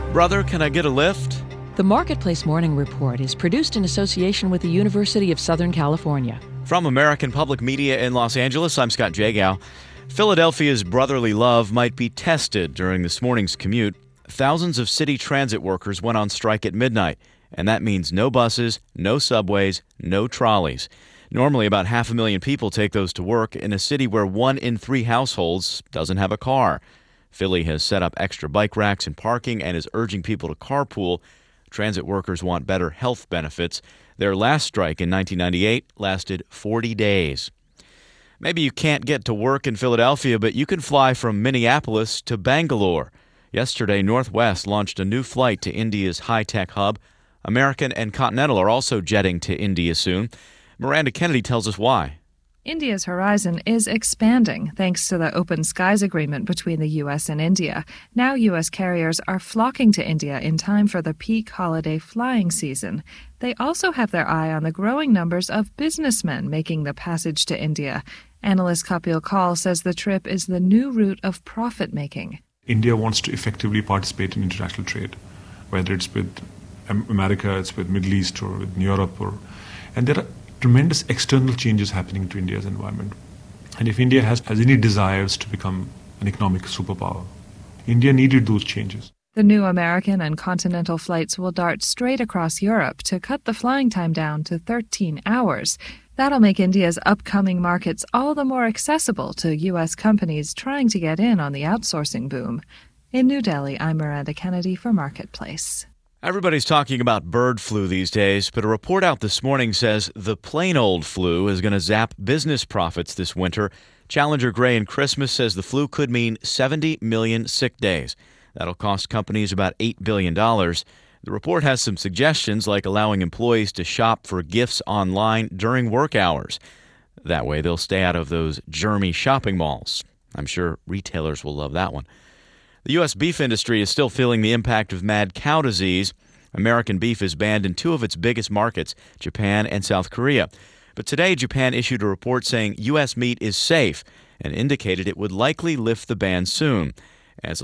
Brother, can I get a lift? The Marketplace Morning Report is produced in association with the University of Southern California. From American Public Media in Los Angeles, I'm Scott Jagow. Philadelphia's brotherly love might be tested during this morning's commute. Thousands of city transit workers went on strike at midnight, and that means no buses, no subways, no trolleys. Normally, about 500,000 people take those to work in a city where 1 in 3 households doesn't have a car. Philly has set up extra bike racks and parking and is urging people to carpool. Transit workers want better health benefits. Their last strike in 1998 lasted 40 days. Maybe you can't get to work in Philadelphia, but you can fly from Minneapolis to Bangalore. Yesterday, Northwest launched a new flight to India's high-tech hub. American and Continental are also jetting to India soon. Miranda Kennedy tells us why. India's horizon is expanding thanks to the Open Skies Agreement between the U.S. and India. Now U.S. carriers are flocking to India in time for the peak holiday flying season. They also have their eye on the growing numbers of businessmen making the passage to India. Analyst Kapil Kaul says the trip is the new route of profit-making. India wants to effectively participate in international trade, whether it's with America, it's with Middle East, or with Europe, and there are tremendous external changes happening to India's environment. And if India has any desires to become an economic superpower, India needed those changes. The new American and Continental flights will dart straight across Europe to cut the flying time down to 13 hours. That'll make India's upcoming markets all the more accessible to U.S. companies trying to get in on the outsourcing boom. In New Delhi, I'm Miranda Kennedy for Marketplace. Everybody's talking about bird flu these days, but a report out this morning says the plain old flu is going to zap business profits this winter. Challenger Gray and Christmas says the flu could mean 70 million sick days. That'll cost companies about $8 billion. The report has some suggestions like allowing employees to shop for gifts online during work hours. That way they'll stay out of those germy shopping malls. I'm sure retailers will love that one. The U.S. beef industry is still feeling the impact of mad cow disease. American beef is banned in 2 of its biggest markets, Japan and South Korea. But today, Japan issued a report saying U.S. meat is safe and indicated it would likely lift the ban soon. As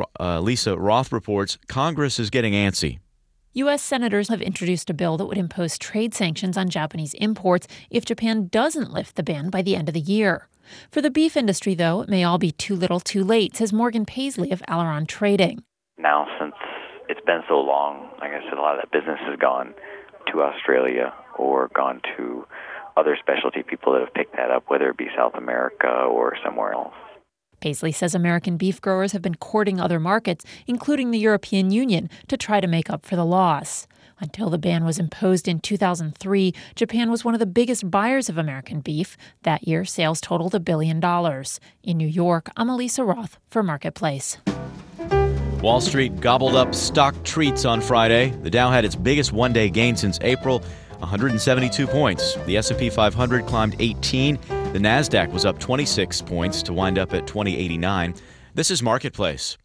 Lisa Roth reports, Congress is getting antsy. U.S. senators have introduced a bill that would impose trade sanctions on Japanese imports if Japan doesn't lift the ban by the end of the year. For the beef industry, though, it may all be too little too late, says Morgan Paisley of Aileron Trading. Now, since it's been so long, like I said, a lot of that business has gone to Australia or gone to other specialty people that have picked that up, whether it be South America or somewhere else. Paisley says American beef growers have been courting other markets, including the European Union, to try to make up for the loss. Until the ban was imposed in 2003, Japan was one of the biggest buyers of American beef. That year, sales totaled $1 billion. In New York, I'm Elisa Roth for Marketplace. Wall Street gobbled up stock treats on Friday. The Dow had its biggest one-day gain since April, 172 points. The S&P 500 climbed 18. The Nasdaq was up 26 points to wind up at 2089. This is Marketplace.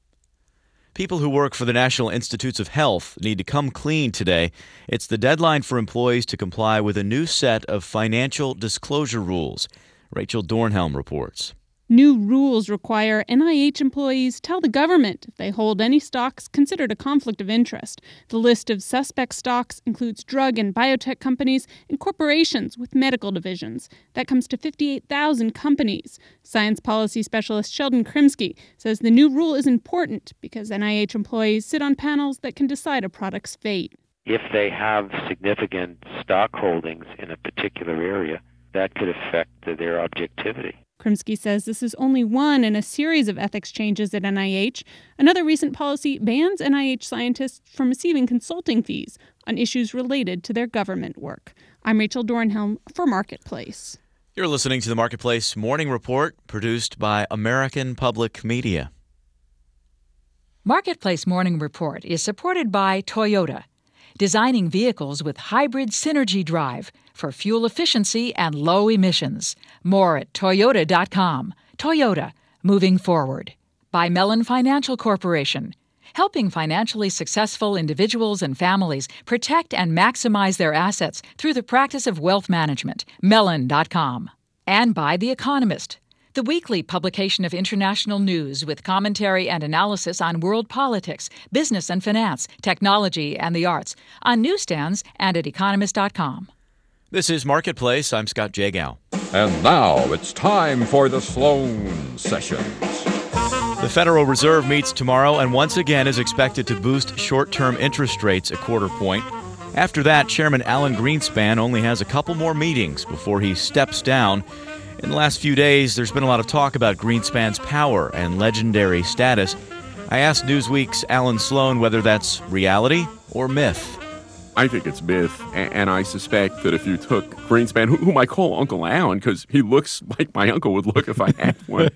People who work for the National Institutes of Health need to come clean today. It's the deadline for employees to comply with a new set of financial disclosure rules. Rachel Dornhelm reports. New rules require NIH employees tell the government if they hold any stocks considered a conflict of interest. The list of suspect stocks includes drug and biotech companies and corporations with medical divisions. That comes to 58,000 companies. Science policy specialist Sheldon Krimsky says the new rule is important because NIH employees sit on panels that can decide a product's fate. If they have significant stock holdings in a particular area, that could affect their objectivity. Krimsky says this is only one in a series of ethics changes at NIH. Another recent policy bans NIH scientists from receiving consulting fees on issues related to their government work. I'm Rachel Dornhelm for Marketplace. You're listening to the Marketplace Morning Report, produced by American Public Media. Marketplace Morning Report is supported by Toyota, designing vehicles with hybrid synergy drive for fuel efficiency and low emissions. More at Toyota.com. Toyota, moving forward. By Mellon Financial Corporation, helping financially successful individuals and families protect and maximize their assets through the practice of wealth management. Mellon.com. And by The Economist. the weekly publication of international news with commentary and analysis on world politics, business and finance, technology and the arts, on newsstands and at economist.com. This is Marketplace. I'm Scott Jagow. And now it's time for the Sloan Sessions. The Federal Reserve meets tomorrow and once again is expected to boost short-term interest rates a quarter point. After that, Chairman Alan Greenspan only has a couple more meetings before he steps down. In the last few days, there's been a lot of talk about Greenspan's power and legendary status. I asked Newsweek's Alan Sloan whether that's reality or myth. I think it's myth, and I suspect that if you took Greenspan, whom I call Uncle Alan because he looks like my uncle would look if I had one,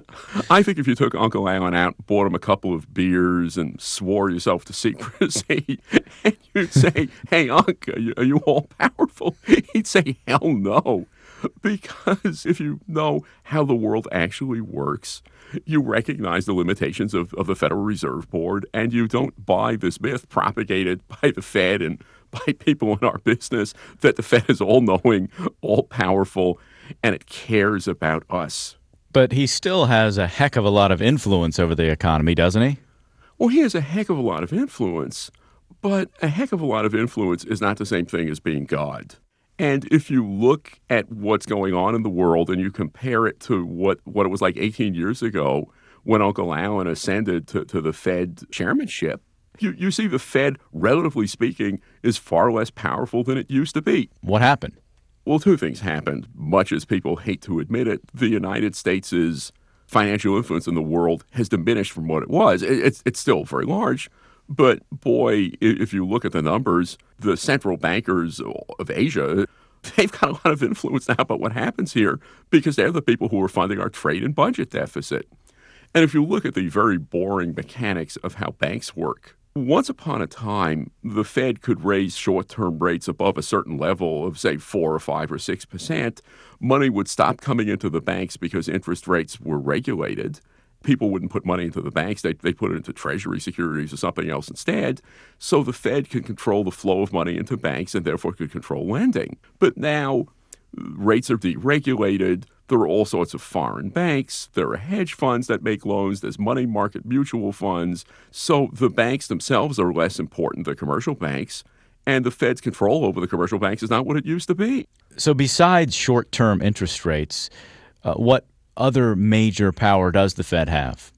I think if you took Uncle Alan out, bought him a couple of beers, and swore yourself to secrecy, and you'd say, "Hey, Unc, are you all powerful?" He'd say, "Hell no." Because if you know how the world actually works, you recognize the limitations of the Federal Reserve Board, and you don't buy this myth propagated by the Fed and by people in our business that the Fed is all-knowing, all-powerful, and it cares about us. But he still has a heck of a lot of influence over the economy, doesn't he? Well, he has a heck of a lot of influence, but a heck of a lot of influence is not the same thing as being God. And if you look at what's going on in the world and you compare it to what it was like 18 years ago when Uncle Alan ascended to the Fed chairmanship, you see the Fed, relatively speaking, is far less powerful than it used to be. What happened? Well, two things happened. Much as people hate to admit it, the United States' financial influence in the world has diminished from what it was. It's still very large. But boy, if you look at the numbers, the central bankers of Asia, they've got a lot of influence now about what happens here because they're the people who are funding our trade and budget deficit. And if you look at the very boring mechanics of how banks work, once upon a time, the Fed could raise short-term rates above a certain level of, say, 4 or 5 or 6%. Money would stop coming into the banks because interest rates were regulated. People wouldn't put money into the banks. They put it into treasury securities or something else instead. So the Fed can control the flow of money into banks and therefore could control lending. But now rates are deregulated. There are all sorts of foreign banks. There are hedge funds that make loans. There's money market mutual funds. So the banks themselves are less important than commercial banks. And the Fed's control over the commercial banks is not what it used to be. So besides short-term interest rates, what other major power does the Fed have?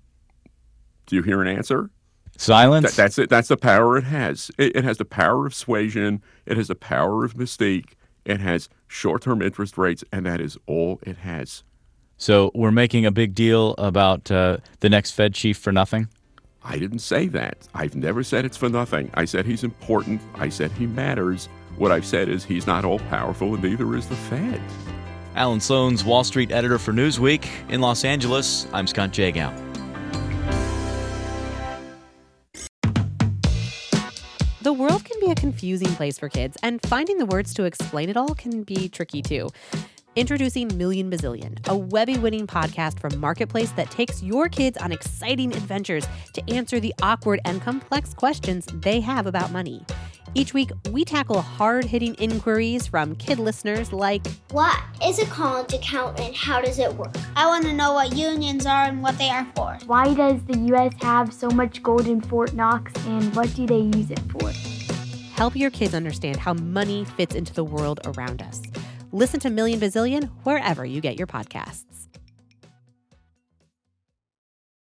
Do you hear an answer? Silence? That's it. That's the power it has. It has the power of suasion. It has the power of mystique. It has short-term interest rates, and that is all it has. So we're making a big deal about the next Fed chief for nothing? I didn't say that. I've never said it's for nothing. I said he's important. I said he matters. What I've said is he's not all-powerful, and neither is the Fed. Alan Sloan's Wall Street editor for Newsweek. In Los Angeles, I'm Scott Jagow. The world can be a confusing place for kids, and finding the words to explain it all can be tricky too. Introducing Million Bazillion, a Webby-winning podcast from Marketplace that takes your kids on exciting adventures to answer the awkward and complex questions they have about money. Each week, we tackle hard-hitting inquiries from kid listeners like, what is a college account and how does it work? I want to know what unions are and what they are for. Why does the U.S. have so much gold in Fort Knox and what do they use it for? Help your kids understand how money fits into the world around us. Listen to Million Bazillion wherever you get your podcasts.